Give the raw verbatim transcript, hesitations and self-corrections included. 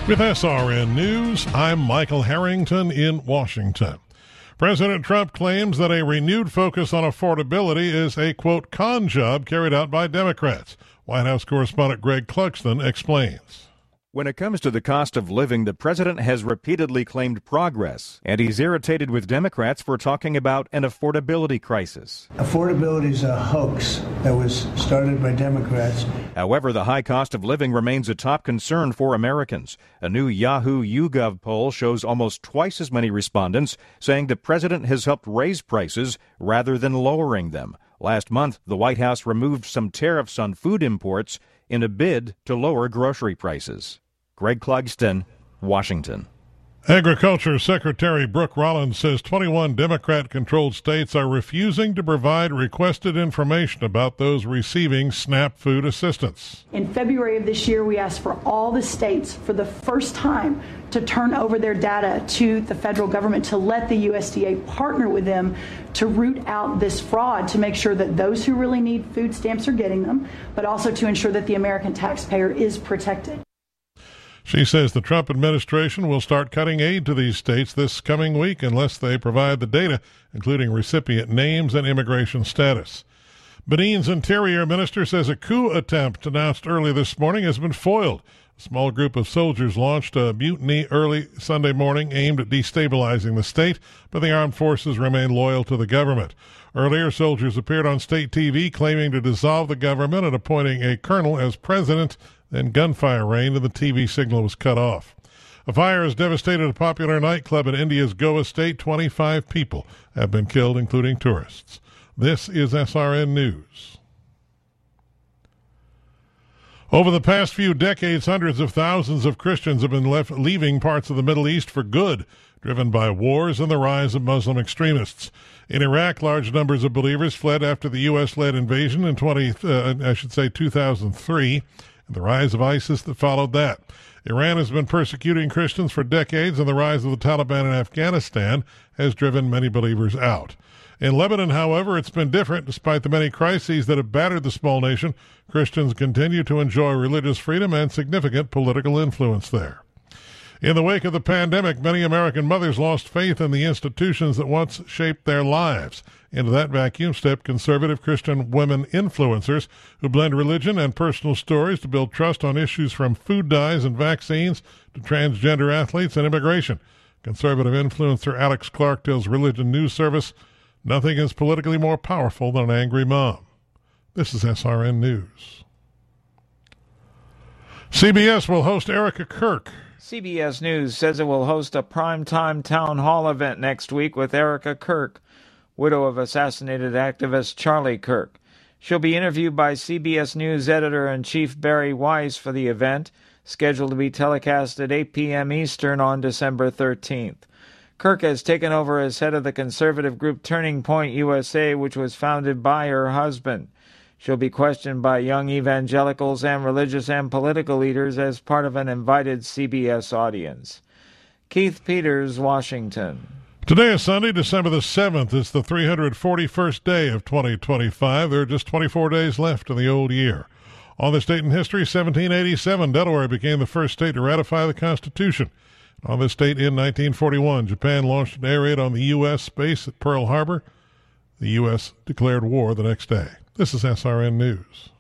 With S R N News, I'm Michael Harrington in Washington. President Trump claims that a renewed focus on affordability is a, quote, con job carried out by Democrats. White House correspondent Greg Clugston explains. When it comes to the cost of living, the president has repeatedly claimed progress, and he's irritated with Democrats for talking about an affordability crisis. Affordability is a hoax that was started by Democrats. However, the high cost of living remains a top concern for Americans. A new Yahoo YouGov poll shows almost twice as many respondents saying the president has helped raise prices rather than lowering them. Last month, the White House removed some tariffs on food imports in a bid to lower grocery prices. Greg Clugston, Washington. Agriculture Secretary Brooke Rollins says twenty-one Democrat-controlled states are refusing to provide requested information about those receiving SNAP food assistance. In February of this year, we asked for all the states for the first time to turn over their data to the federal government to let the U S D A partner with them to root out this fraud, to make sure that those who really need food stamps are getting them, but also to ensure that the American taxpayer is protected. She says the Trump administration will start cutting aid to these states this coming week unless they provide the data, including recipient names and immigration status. Benin's interior minister says a coup attempt announced early this morning has been foiled. A small group of soldiers launched a mutiny early Sunday morning aimed at destabilizing the state, but the armed forces remain loyal to the government. Earlier, soldiers appeared on state T V claiming to dissolve the government and appointing a colonel as president. Then gunfire rained and the T V signal was cut off. A fire has devastated a popular nightclub in India's Goa state. twenty-five people have been killed, including tourists. This is S R N News. Over the past few decades, hundreds of thousands of Christians have been left leaving parts of the Middle East for good, driven by wars and the rise of Muslim extremists. In Iraq, large numbers of believers fled after the U S-led invasion in twenty, uh, I should say two thousand three. And the rise of ISIS that followed that. Iran has been persecuting Christians for decades, and the rise of the Taliban in Afghanistan has driven many believers out. In Lebanon, however, it's been different. Despite the many crises that have battered the small nation, Christians continue to enjoy religious freedom and significant political influence there. In the wake of the pandemic, many American mothers lost faith in the institutions that once shaped their lives. Into that vacuum stepped conservative Christian women influencers who blend religion and personal stories to build trust on issues from food dyes and vaccines to transgender athletes and immigration. Conservative influencer Alex Clark tells Religion News Service, nothing is politically more powerful than an angry mom. This is S R N News. C B S will host Erica Kirk. C B S News says it will host a primetime town hall event next week with Erica Kirk, widow of assassinated activist Charlie Kirk. She'll be interviewed by C B S News editor-in-chief Barry Weiss for the event, scheduled to be telecast at eight p.m. Eastern on December thirteenth. Kirk has taken over as head of the conservative group Turning Point U S A, which was founded by her husband. She'll be questioned by young evangelicals and religious and political leaders as part of an invited C B S audience. Keith Peters, Washington. Today is Sunday, December the seventh. It's the three hundred forty-first day of twenty twenty-five. There are just twenty-four days left in the old year. On this date in history, seventeen eighty-seven, Delaware became the first state to ratify the Constitution. On this date in nineteen forty-one, Japan launched an air raid on the U S base at Pearl Harbor. The U S declared war the next day. This is S R N News.